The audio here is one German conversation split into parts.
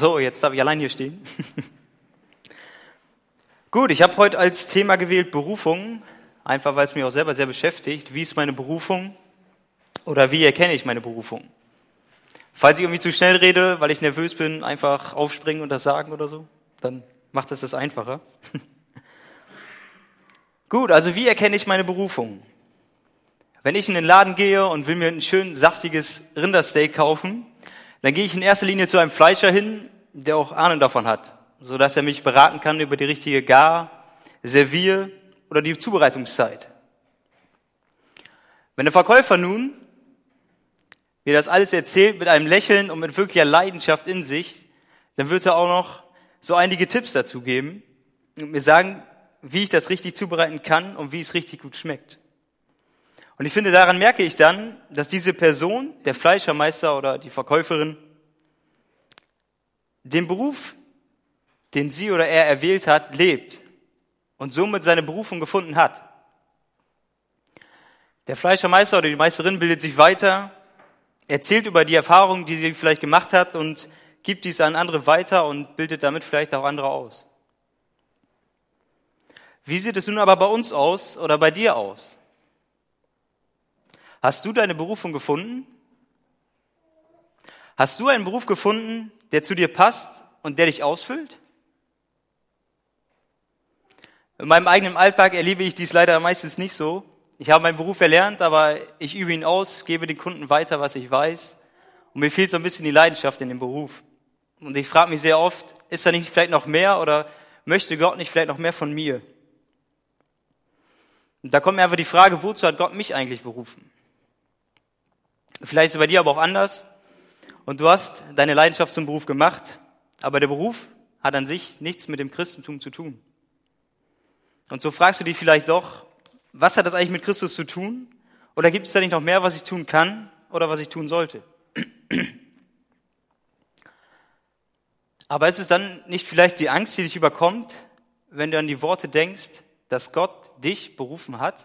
So, jetzt darf ich allein hier stehen. Gut, ich habe heute als Thema gewählt Berufung, einfach weil es mich auch selber sehr beschäftigt. Wie ist meine Berufung oder wie erkenne ich meine Berufung? Falls ich irgendwie zu schnell rede, weil ich nervös bin, einfach aufspringen und das sagen oder so, dann macht das einfacher. Gut, also wie erkenne ich meine Berufung? Wenn ich in den Laden gehe und will mir ein schön saftiges Rindersteak kaufen, dann gehe ich in erster Linie zu einem Fleischer hin, der auch Ahnung davon hat, sodass er mich beraten kann über die richtige Servier- oder die Zubereitungszeit. Wenn der Verkäufer nun mir das alles erzählt mit einem Lächeln und mit wirklicher Leidenschaft in sich, dann wird er auch noch so einige Tipps dazu geben und mir sagen, wie ich das richtig zubereiten kann und wie es richtig gut schmeckt. Und ich finde, daran merke ich dann, dass diese Person, der Fleischermeister oder die Verkäuferin, den Beruf, den sie oder er erwählt hat, lebt und somit seine Berufung gefunden hat. Der Fleischermeister oder die Meisterin bildet sich weiter, erzählt über die Erfahrungen, die sie vielleicht gemacht hat und gibt dies an andere weiter und bildet damit vielleicht auch andere aus. Wie sieht es nun aber bei uns aus oder bei dir aus? Hast du deine Berufung gefunden? Hast du einen Beruf gefunden, der zu dir passt und der dich ausfüllt? In meinem eigenen Alltag erlebe ich dies leider meistens nicht so. Ich habe meinen Beruf erlernt, aber ich übe ihn aus, gebe den Kunden weiter, was ich weiß. Und mir fehlt so ein bisschen die Leidenschaft in dem Beruf. Und ich frage mich sehr oft, ist da nicht vielleicht noch mehr oder möchte Gott nicht vielleicht noch mehr von mir? Und da kommt mir einfach die Frage, wozu hat Gott mich eigentlich berufen? Vielleicht ist es bei dir aber auch anders und du hast deine Leidenschaft zum Beruf gemacht, aber der Beruf hat an sich nichts mit dem Christentum zu tun. Und so fragst du dich vielleicht doch, was hat das eigentlich mit Christus zu tun? Oder gibt es da nicht noch mehr, was ich tun kann oder was ich tun sollte? Aber ist es dann nicht vielleicht die Angst, die dich überkommt, wenn du an die Worte denkst, dass Gott dich berufen hat?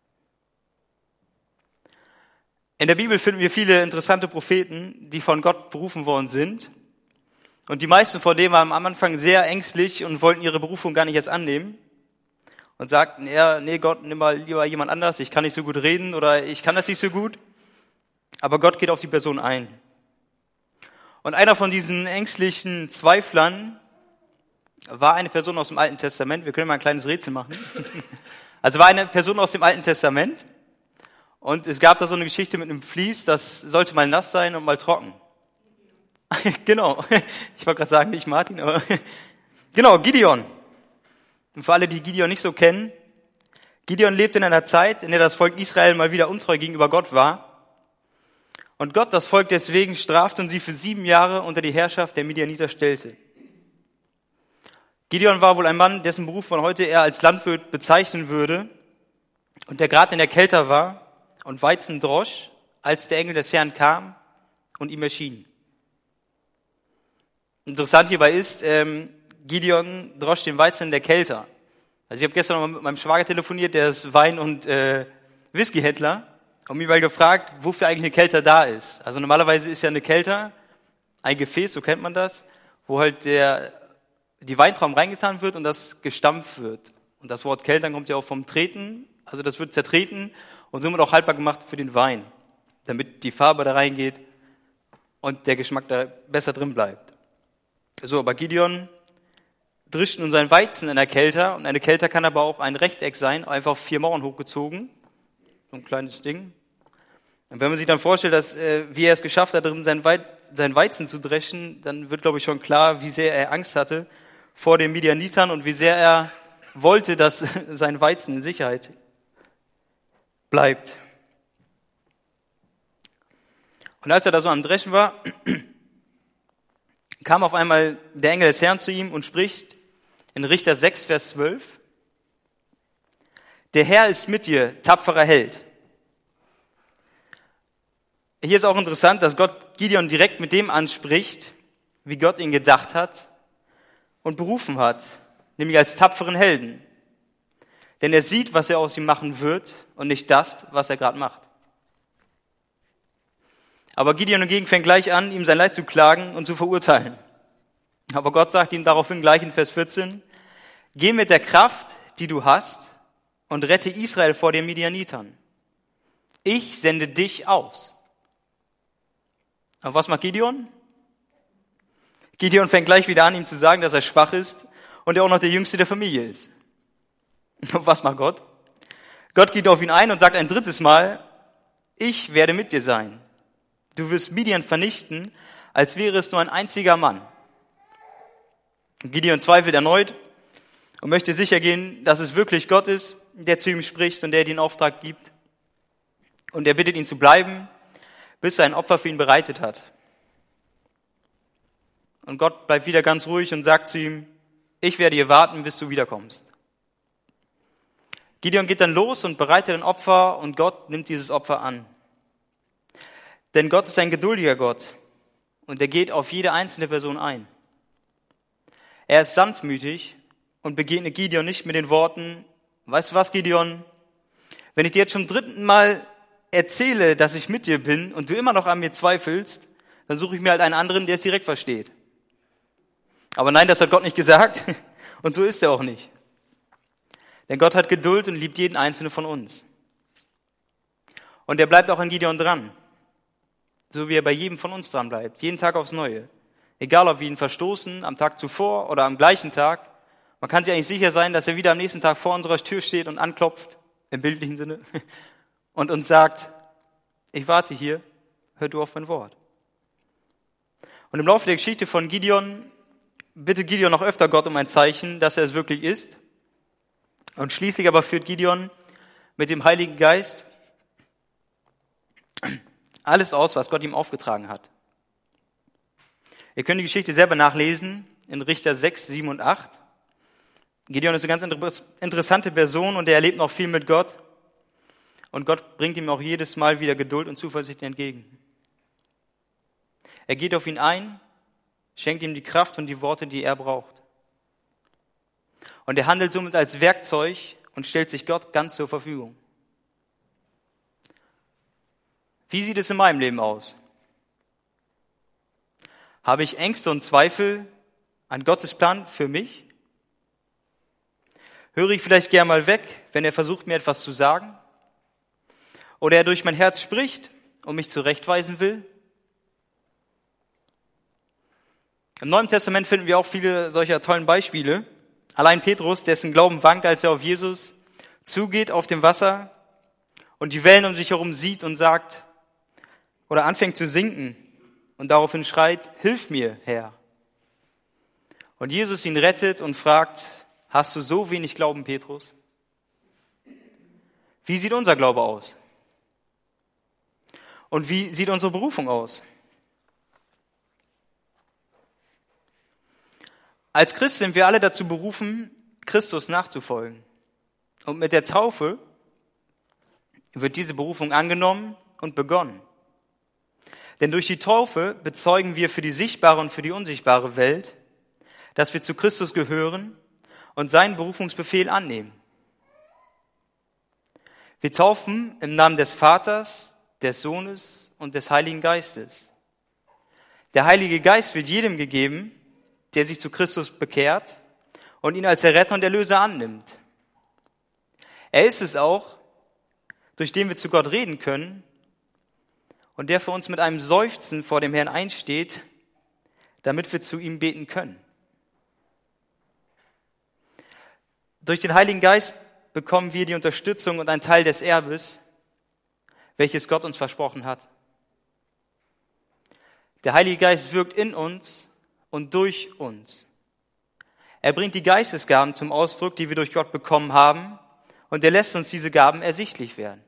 In der Bibel finden wir viele interessante Propheten, die von Gott berufen worden sind. Und die meisten von denen waren am Anfang sehr ängstlich und wollten ihre Berufung gar nicht erst annehmen. Und sagten, nee Gott, nimm mal lieber jemand anders, ich kann nicht so gut reden oder ich kann das nicht so gut. Aber Gott geht auf die Person ein. Und einer von diesen ängstlichen Zweiflern war eine Person aus dem Alten Testament. Wir können mal ein kleines Rätsel machen. Also war eine Person aus dem Alten Testament. Und es gab da so eine Geschichte mit einem Vlies, das sollte mal nass sein und mal trocken. Genau. Ich wollte gerade sagen, nicht Martin, aber genau, Gideon. Und für alle, die Gideon nicht so kennen, Gideon lebte in einer Zeit, in der das Volk Israel mal wieder untreu gegenüber Gott war. Und Gott das Volk deswegen strafte und sie für 7 Jahre unter die Herrschaft der Midianiter stellte. Gideon war wohl ein Mann, dessen Beruf man heute eher als Landwirt bezeichnen würde und der gerade in der Kälte war und Weizen drosch, als der Engel des Herrn kam und ihm erschien. Interessant hierbei ist, Gideon drosch den Weizen in der Kälte. Also ich habe gestern noch mal mit meinem Schwager telefoniert, der ist Wein- und Whiskyhändler, und mich mal gefragt, wofür eigentlich eine Kelter da ist. Also normalerweise ist ja eine Kelter ein Gefäß, so kennt man das, wo halt die Weintrauben reingetan wird und das gestampft wird. Und das Wort Keltern kommt ja auch vom Treten, also das wird zertreten und somit auch haltbar gemacht für den Wein, damit die Farbe da reingeht und der Geschmack da besser drin bleibt. So, aber Gideon drischt nun sein Weizen in der Kelter, und eine Kelter kann aber auch ein Rechteck sein, einfach auf 4 Mauern hochgezogen, so ein kleines Ding. Und wenn man sich dann vorstellt, wie er es geschafft hat, drin sein Weizen zu dreschen, dann wird, glaube ich, schon klar, wie sehr er Angst hatte vor den Midianitern und wie sehr er wollte, dass sein Weizen in Sicherheit bleibt. Und als er da so am Dreschen war, kam auf einmal der Engel des Herrn zu ihm und spricht in Richter 6, Vers 12, der Herr ist mit dir, tapferer Held. Hier ist auch interessant, dass Gott Gideon direkt mit dem anspricht, wie Gott ihn gedacht hat und berufen hat, nämlich als tapferen Helden. Denn er sieht, was er aus ihm machen wird und nicht das, was er gerade macht. Aber Gideon hingegen fängt gleich an, ihm sein Leid zu klagen und zu verurteilen. Aber Gott sagt ihm daraufhin gleich in Vers 14, geh mit der Kraft, die du hast, und rette Israel vor den Midianitern. Ich sende dich aus. Aber was macht Gideon? Gideon fängt gleich wieder an, ihm zu sagen, dass er schwach ist und er auch noch der Jüngste der Familie ist. Und was macht Gott? Gott geht auf ihn ein und sagt ein drittes Mal, ich werde mit dir sein. Du wirst Midian vernichten, als wäre es nur ein einziger Mann. Gideon zweifelt erneut und möchte sicher gehen, dass es wirklich Gott ist, der zu ihm spricht und der den Auftrag gibt. Und er bittet ihn zu bleiben, bis er ein Opfer für ihn bereitet hat. Und Gott bleibt wieder ganz ruhig und sagt zu ihm, ich werde hier warten, bis du wiederkommst. Gideon geht dann los und bereitet ein Opfer und Gott nimmt dieses Opfer an. Denn Gott ist ein geduldiger Gott und er geht auf jede einzelne Person ein. Er ist sanftmütig und begegnet Gideon nicht mit den Worten, weißt du was, Gideon, wenn ich dir jetzt schon 3. Mal erzähle, dass ich mit dir bin und du immer noch an mir zweifelst, dann suche ich mir halt einen anderen, der es direkt versteht. Aber nein, das hat Gott nicht gesagt und so ist er auch nicht. Denn Gott hat Geduld und liebt jeden einzelnen von uns. Und er bleibt auch an Gideon dran, so wie er bei jedem von uns dran bleibt, jeden Tag aufs Neue. Egal, ob wir ihn verstoßen, am Tag zuvor oder am gleichen Tag. Man kann sich eigentlich sicher sein, dass er wieder am nächsten Tag vor unserer Tür steht und anklopft, im bildlichen Sinne, und uns sagt, ich warte hier, hör du auf mein Wort. Und im Laufe der Geschichte von Gideon bittet Gideon noch öfter Gott um ein Zeichen, dass er es wirklich ist. Und schließlich aber führt Gideon mit dem Heiligen Geist alles aus, was Gott ihm aufgetragen hat. Ihr könnt die Geschichte selber nachlesen in Richter 6, 7 und 8. Gideon ist eine ganz interessante Person und er erlebt noch viel mit Gott. Und Gott bringt ihm auch jedes Mal wieder Geduld und Zuversicht entgegen. Er geht auf ihn ein, schenkt ihm die Kraft und die Worte, die er braucht. Und er handelt somit als Werkzeug und stellt sich Gott ganz zur Verfügung. Wie sieht es in meinem Leben aus? Habe ich Ängste und Zweifel an Gottes Plan für mich? Höre ich vielleicht gern mal weg, wenn er versucht, mir etwas zu sagen? Oder er durch mein Herz spricht und mich zurechtweisen will? Im Neuen Testament finden wir auch viele solcher tollen Beispiele. Allein Petrus, dessen Glauben wankt, als er auf Jesus zugeht auf dem Wasser und die Wellen um sich herum sieht und sagt oder anfängt zu sinken und daraufhin schreit, hilf mir, Herr. Und Jesus ihn rettet und fragt, hast du so wenig Glauben, Petrus? Wie sieht unser Glaube aus? Und wie sieht unsere Berufung aus? Als Christ sind wir alle dazu berufen, Christus nachzufolgen. Und mit der Taufe wird diese Berufung angenommen und begonnen. Denn durch die Taufe bezeugen wir für die sichtbare und für die unsichtbare Welt, dass wir zu Christus gehören und seinen Berufungsbefehl annehmen. Wir taufen im Namen des Vaters, des Sohnes und des Heiligen Geistes. Der Heilige Geist wird jedem gegeben, der sich zu Christus bekehrt und ihn als Erretter und Erlöser annimmt. Er ist es auch, durch den wir zu Gott reden können und der für uns mit einem Seufzen vor dem Herrn einsteht, damit wir zu ihm beten können. Durch den Heiligen Geist bekommen wir die Unterstützung und einen Teil des Erbes, welches Gott uns versprochen hat. Der Heilige Geist wirkt in uns und durch uns. Er bringt die Geistesgaben zum Ausdruck, die wir durch Gott bekommen haben, und er lässt uns diese Gaben ersichtlich werden.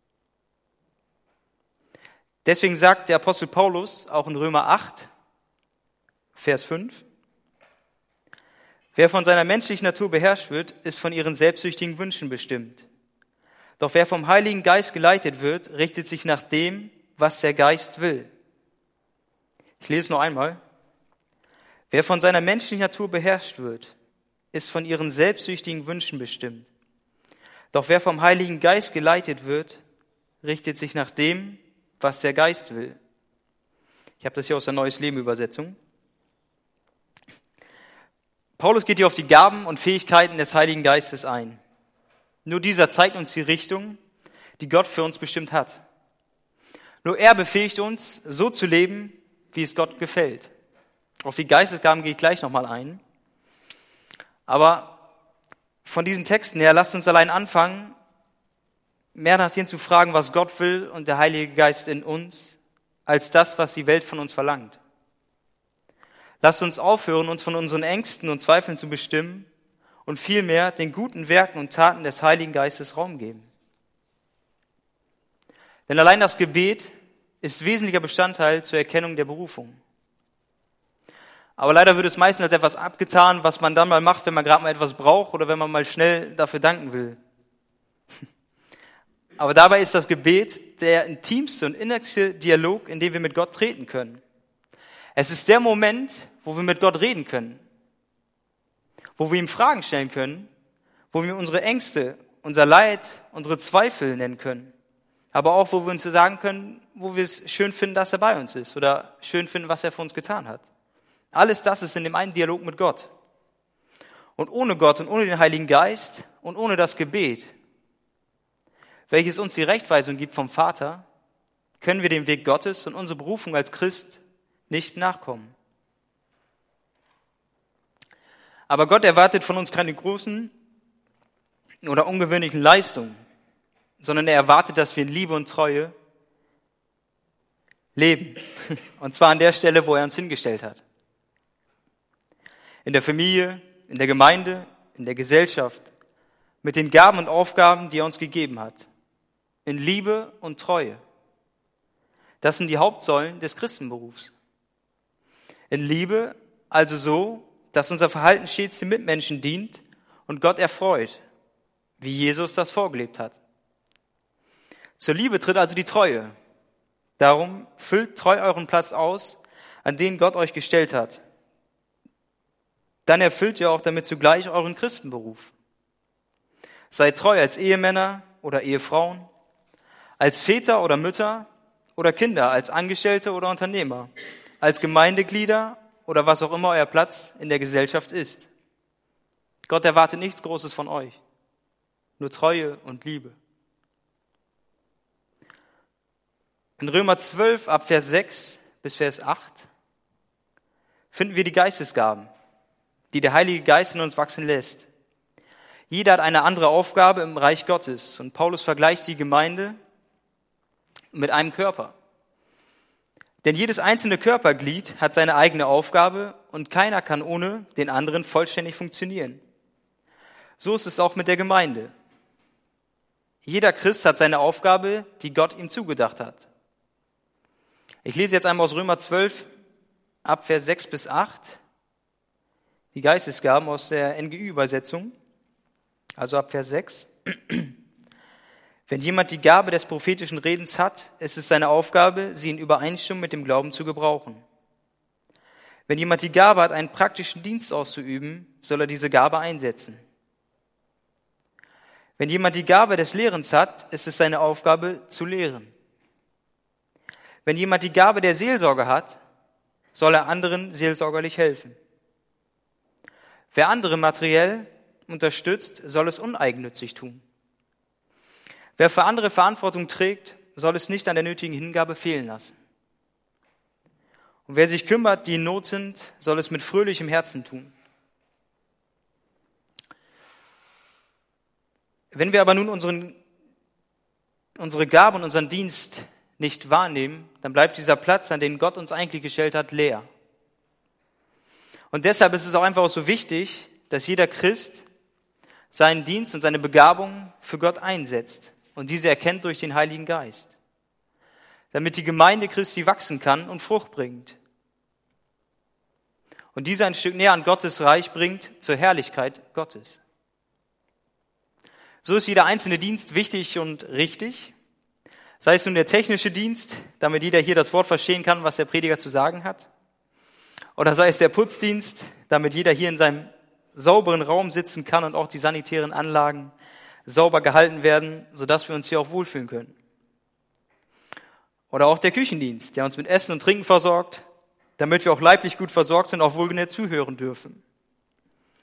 Deswegen sagt der Apostel Paulus auch in Römer 8, Vers 5, wer von seiner menschlichen Natur beherrscht wird, ist von ihren selbstsüchtigen Wünschen bestimmt. Doch wer vom Heiligen Geist geleitet wird, richtet sich nach dem, was der Geist will. Ich lese es noch einmal. Wer von seiner menschlichen Natur beherrscht wird, ist von ihren selbstsüchtigen Wünschen bestimmt. Doch wer vom Heiligen Geist geleitet wird, richtet sich nach dem, was der Geist will. Ich habe das hier aus der Neues Leben Übersetzung. Paulus geht hier auf die Gaben und Fähigkeiten des Heiligen Geistes ein. Nur dieser zeigt uns die Richtung, die Gott für uns bestimmt hat. Nur er befähigt uns, so zu leben, wie es Gott gefällt. Auf die Geistesgaben gehe ich gleich nochmal ein. Aber von diesen Texten her, lasst uns allein anfangen, mehr nach dem zu fragen, was Gott will und der Heilige Geist in uns, als das, was die Welt von uns verlangt. Lasst uns aufhören, uns von unseren Ängsten und Zweifeln zu bestimmen und vielmehr den guten Werken und Taten des Heiligen Geistes Raum geben. Denn allein das Gebet ist wesentlicher Bestandteil zur Erkennung der Berufung. Aber leider wird es meistens als etwas abgetan, was man dann mal macht, wenn man gerade mal etwas braucht oder wenn man mal schnell dafür danken will. Aber dabei ist das Gebet der intimste und innigste Dialog, in dem wir mit Gott treten können. Es ist der Moment, wo wir mit Gott reden können, wo wir ihm Fragen stellen können, wo wir unsere Ängste, unser Leid, unsere Zweifel nennen können, aber auch, wo wir uns sagen können, wo wir es schön finden, dass er bei uns ist oder schön finden, was er für uns getan hat. Alles das ist in dem einen Dialog mit Gott. Und ohne Gott und ohne den Heiligen Geist und ohne das Gebet, welches uns die Rechtweisung gibt vom Vater, können wir dem Weg Gottes und unsere Berufung als Christ nicht nachkommen. Aber Gott erwartet von uns keine großen oder ungewöhnlichen Leistungen, sondern er erwartet, dass wir in Liebe und Treue leben. Und zwar an der Stelle, wo er uns hingestellt hat. In der Familie, in der Gemeinde, in der Gesellschaft, mit den Gaben und Aufgaben, die er uns gegeben hat. In Liebe und Treue. Das sind die Hauptsäulen des Christenberufs. In Liebe, also so, dass unser Verhalten stets den Mitmenschen dient und Gott erfreut, wie Jesus das vorgelebt hat. Zur Liebe tritt also die Treue. Darum füllt treu euren Platz aus, an den Gott euch gestellt hat. Dann erfüllt ihr auch damit zugleich euren Christenberuf. Seid treu als Ehemänner oder Ehefrauen, als Väter oder Mütter oder Kinder, als Angestellte oder Unternehmer, als Gemeindeglieder oder was auch immer euer Platz in der Gesellschaft ist. Gott erwartet nichts Großes von euch, nur Treue und Liebe. In Römer 12, ab Vers 6 bis Vers 8 finden wir die Geistesgaben, die der Heilige Geist in uns wachsen lässt. Jeder hat eine andere Aufgabe im Reich Gottes und Paulus vergleicht die Gemeinde mit einem Körper. Denn jedes einzelne Körperglied hat seine eigene Aufgabe und keiner kann ohne den anderen vollständig funktionieren. So ist es auch mit der Gemeinde. Jeder Christ hat seine Aufgabe, die Gott ihm zugedacht hat. Ich lese jetzt einmal aus Römer 12, ab Vers 6 bis 8, die Geistesgaben aus der NGÜ-Übersetzung, also ab Vers 6. Wenn jemand die Gabe des prophetischen Redens hat, ist es seine Aufgabe, sie in Übereinstimmung mit dem Glauben zu gebrauchen. Wenn jemand die Gabe hat, einen praktischen Dienst auszuüben, soll er diese Gabe einsetzen. Wenn jemand die Gabe des Lehrens hat, ist es seine Aufgabe, zu lehren. Wenn jemand die Gabe der Seelsorge hat, soll er anderen seelsorgerlich helfen. Wer andere materiell unterstützt, soll es uneigennützig tun. Wer für andere Verantwortung trägt, soll es nicht an der nötigen Hingabe fehlen lassen. Und wer sich kümmert, die in Not sind, soll es mit fröhlichem Herzen tun. Wenn wir aber nun unsere Gabe und unseren Dienst nicht wahrnehmen, dann bleibt dieser Platz, an den Gott uns eigentlich gestellt hat, leer. Und deshalb ist es auch einfach so wichtig, dass jeder Christ seinen Dienst und seine Begabung für Gott einsetzt und diese erkennt durch den Heiligen Geist, damit die Gemeinde Christi wachsen kann und Frucht bringt. Und diese ein Stück näher an Gottes Reich bringt zur Herrlichkeit Gottes. So ist jeder einzelne Dienst wichtig und richtig. Sei es nun der technische Dienst, damit jeder hier das Wort verstehen kann, was der Prediger zu sagen hat. Oder sei es der Putzdienst, damit jeder hier in seinem sauberen Raum sitzen kann und auch die sanitären Anlagen sauber gehalten werden, sodass wir uns hier auch wohlfühlen können. Oder auch der Küchendienst, der uns mit Essen und Trinken versorgt, damit wir auch leiblich gut versorgt sind und auch wohlgenährt zuhören dürfen.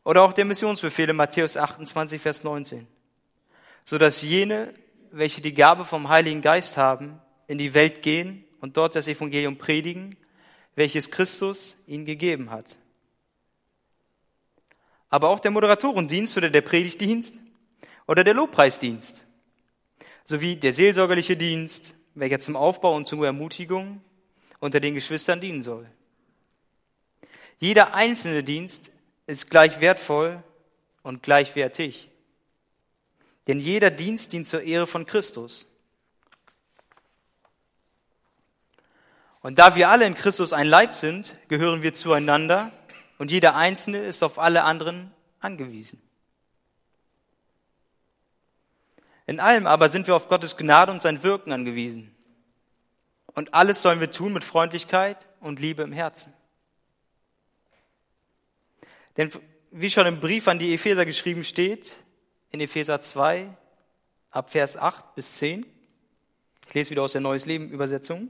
Oder auch der Missionsbefehl in Matthäus 28, Vers 19. Sodass jene, welche die Gabe vom Heiligen Geist haben, in die Welt gehen und dort das Evangelium predigen, welches Christus ihnen gegeben hat. Aber auch der Moderatorendienst oder der Predigtdienst oder der Lobpreisdienst, sowie der seelsorgerliche Dienst, welcher zum Aufbau und zur Ermutigung unter den Geschwistern dienen soll. Jeder einzelne Dienst ist gleich wertvoll und gleichwertig. Denn jeder Dienst dient zur Ehre von Christus. Und da wir alle in Christus ein Leib sind, gehören wir zueinander und jeder Einzelne ist auf alle anderen angewiesen. In allem aber sind wir auf Gottes Gnade und sein Wirken angewiesen. Und alles sollen wir tun mit Freundlichkeit und Liebe im Herzen. Denn wie schon im Brief an die Epheser geschrieben steht, in Epheser 2, ab Vers 8 bis 10, ich lese wieder aus der Neues Leben Übersetzung,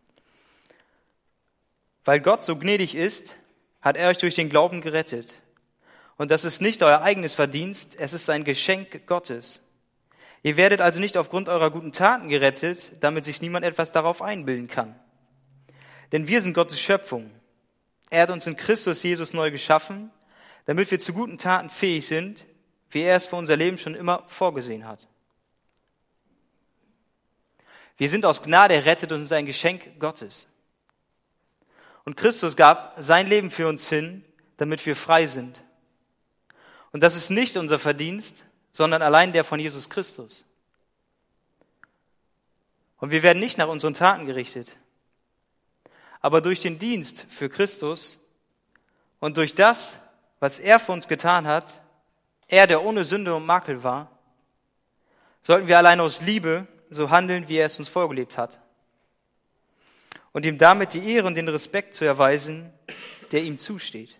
weil Gott so gnädig ist, hat er euch durch den Glauben gerettet. Und das ist nicht euer eigenes Verdienst, es ist ein Geschenk Gottes. Ihr werdet also nicht aufgrund eurer guten Taten gerettet, damit sich niemand etwas darauf einbilden kann. Denn wir sind Gottes Schöpfung. Er hat uns in Christus Jesus neu geschaffen, damit wir zu guten Taten fähig sind, wie er es für unser Leben schon immer vorgesehen hat. Wir sind aus Gnade errettet und es ist ein Geschenk Gottes. Und Christus gab sein Leben für uns hin, damit wir frei sind. Und das ist nicht unser Verdienst, sondern allein der von Jesus Christus. Und wir werden nicht nach unseren Taten gerichtet, aber durch den Dienst für Christus und durch das, was er für uns getan hat, er, der ohne Sünde und Makel war, sollten wir allein aus Liebe so handeln, wie er es uns vorgelebt hat. Und ihm damit die Ehre und den Respekt zu erweisen, der ihm zusteht.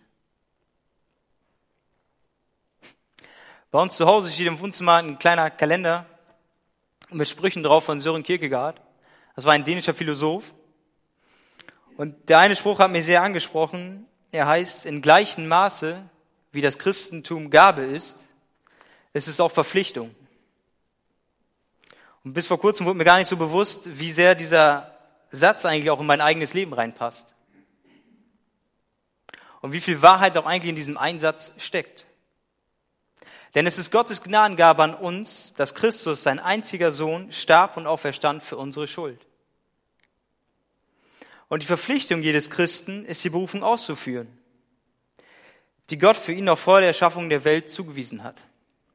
Bei uns zu Hause steht im Wohnzimmer ein kleiner Kalender mit Sprüchen drauf von Søren Kierkegaard. Das war ein dänischer Philosoph. Und der eine Spruch hat mich sehr angesprochen. Er heißt, in gleichem Maße, wie das Christentum Gabe ist es auch Verpflichtung. Und bis vor kurzem wurde mir gar nicht so bewusst, wie sehr dieser Satz eigentlich auch in mein eigenes Leben reinpasst. Und wie viel Wahrheit auch eigentlich in diesem Einsatz steckt. Denn es ist Gottes Gnadengabe an uns, dass Christus, sein einziger Sohn, starb und auferstand für unsere Schuld. Und die Verpflichtung jedes Christen ist, die Berufung auszuführen, die Gott für ihn noch vor der Erschaffung der Welt zugewiesen hat.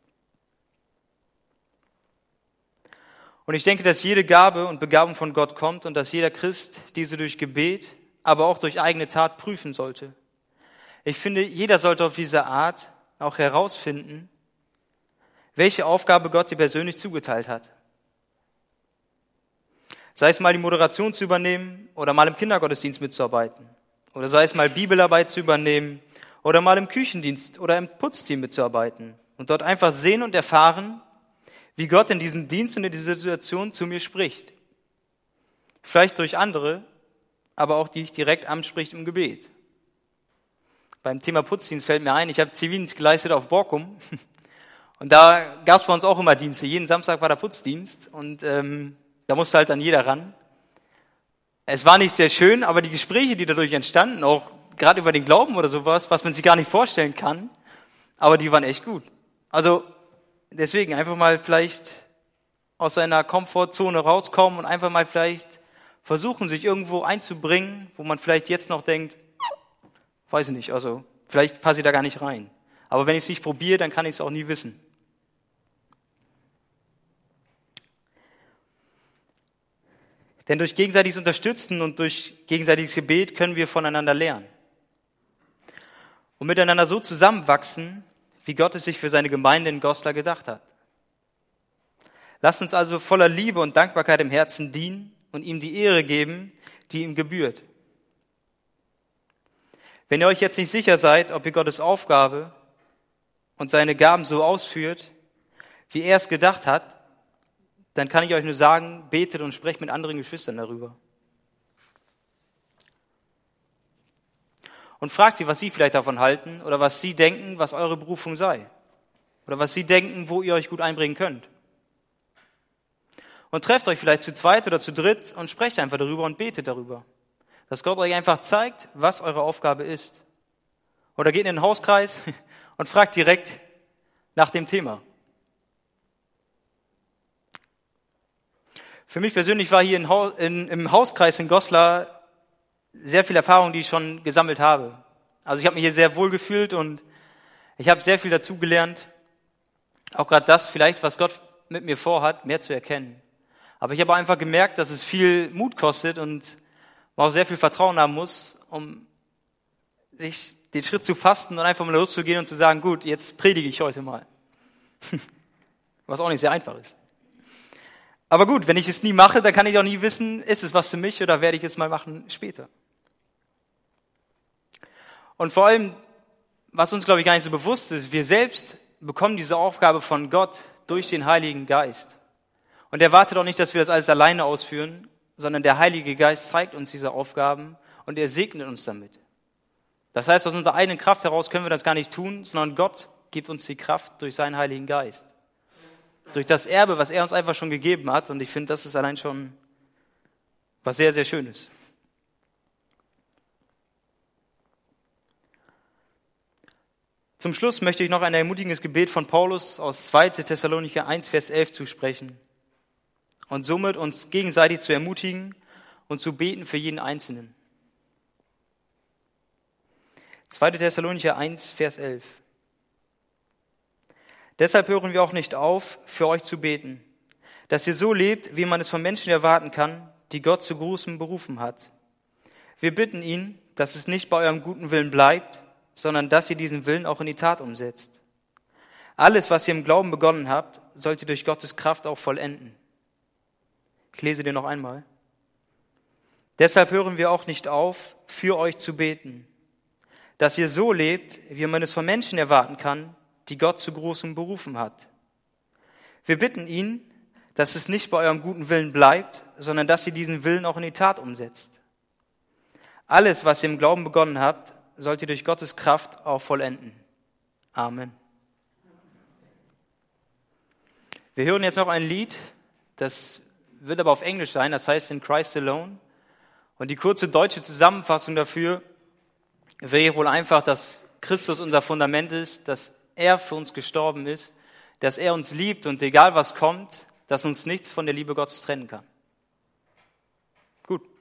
Und ich denke, dass jede Gabe und Begabung von Gott kommt und dass jeder Christ diese durch Gebet, aber auch durch eigene Tat prüfen sollte. Ich finde, jeder sollte auf diese Art auch herausfinden, welche Aufgabe Gott dir persönlich zugeteilt hat. Sei es mal die Moderation zu übernehmen oder mal im Kindergottesdienst mitzuarbeiten. Oder sei es mal Bibelarbeit zu übernehmen oder mal im Küchendienst oder im Putzteam mitzuarbeiten. Und dort einfach sehen und erfahren, wie Gott in diesem Dienst und in dieser Situation zu mir spricht. Vielleicht durch andere, aber auch die ich direkt anspricht im Gebet. Beim Thema Putzdienst fällt mir ein, ich habe Zivildienst geleistet auf Borkum. Und da gab es bei uns auch immer Dienste. Jeden Samstag war der Putzdienst und da musste halt dann jeder ran. Es war nicht sehr schön, aber die Gespräche, die dadurch entstanden, auch gerade über den Glauben oder sowas, was man sich gar nicht vorstellen kann, aber die waren echt gut. Also deswegen einfach mal vielleicht aus seiner Komfortzone rauskommen und einfach mal vielleicht versuchen, sich irgendwo einzubringen, wo man vielleicht jetzt noch denkt, weiß ich nicht, also vielleicht passe ich da gar nicht rein. Aber wenn ich es nicht probiere, dann kann ich es auch nie wissen. Denn durch gegenseitiges Unterstützen und durch gegenseitiges Gebet können wir voneinander lernen. Und miteinander so zusammenwachsen, wie Gott es sich für seine Gemeinde in Goslar gedacht hat. Lasst uns also voller Liebe und Dankbarkeit im Herzen dienen und ihm die Ehre geben, die ihm gebührt. Wenn ihr euch jetzt nicht sicher seid, ob ihr Gottes Aufgabe und seine Gaben so ausführt, wie er es gedacht hat, dann kann ich euch nur sagen, betet und sprecht mit anderen Geschwistern darüber. und fragt sie, was sie vielleicht davon halten oder was sie denken, was eure Berufung sei. Oder was sie denken, wo ihr euch gut einbringen könnt. Und trefft euch vielleicht zu zweit oder zu dritt und sprecht einfach darüber und betet darüber. Dass Gott euch einfach zeigt, was eure Aufgabe ist. Oder geht in den Hauskreis und fragt direkt nach dem Thema. Für mich persönlich war hier im Hauskreis in Goslar sehr viel Erfahrung, die ich schon gesammelt habe. Also ich habe mich hier sehr wohl gefühlt und ich habe sehr viel dazugelernt. Auch gerade das vielleicht, was Gott mit mir vorhat, mehr zu erkennen. Aber ich habe einfach gemerkt, dass es viel Mut kostet und man auch sehr viel Vertrauen haben muss, um sich den Schritt zu fasten und einfach mal loszugehen und zu sagen, gut, jetzt predige ich heute mal. Was auch nicht sehr einfach ist. Aber gut, wenn ich es nie mache, dann kann ich auch nie wissen, ist es was für mich oder werde ich es mal machen später. Und vor allem, was uns, glaube ich, gar nicht so bewusst ist, wir selbst bekommen diese Aufgabe von Gott durch den Heiligen Geist. Und er wartet auch nicht, dass wir das alles alleine ausführen, sondern der Heilige Geist zeigt uns diese Aufgaben und er segnet uns damit. Das heißt, aus unserer eigenen Kraft heraus können wir das gar nicht tun, sondern Gott gibt uns die Kraft durch seinen Heiligen Geist. Durch das Erbe, was er uns einfach schon gegeben hat. Und ich finde, das ist allein schon was sehr, sehr Schönes. Zum Schluss möchte ich noch ein ermutigendes Gebet von Paulus aus 2. Thessalonicher 1, Vers 11 zusprechen. Und somit uns gegenseitig zu ermutigen und zu beten für jeden Einzelnen. 2. Thessalonicher 1, Vers 11. Deshalb hören wir auch nicht auf, für euch zu beten, dass ihr so lebt, wie man es von Menschen erwarten kann, die Gott zu Großem berufen hat. Wir bitten ihn, dass es nicht bei eurem guten Willen bleibt, sondern dass ihr diesen Willen auch in die Tat umsetzt. Alles, was ihr im Glauben begonnen habt, sollt ihr durch Gottes Kraft auch vollenden. Ich lese dir noch einmal. Deshalb hören wir auch nicht auf, für euch zu beten, dass ihr so lebt, wie man es von Menschen erwarten kann, die Gott zu Großem berufen hat. Wir bitten ihn, dass es nicht bei eurem guten Willen bleibt, sondern dass ihr diesen Willen auch in die Tat umsetzt. Alles, was ihr im Glauben begonnen habt, sollt ihr durch Gottes Kraft auch vollenden. Amen. Wir hören jetzt noch ein Lied, das wird aber auf Englisch sein, das heißt In Christ Alone. Und die kurze deutsche Zusammenfassung dafür wäre wohl einfach, dass Christus unser Fundament ist, dass er für uns gestorben ist, dass er uns liebt und egal was kommt, dass uns nichts von der Liebe Gottes trennen kann. Gut.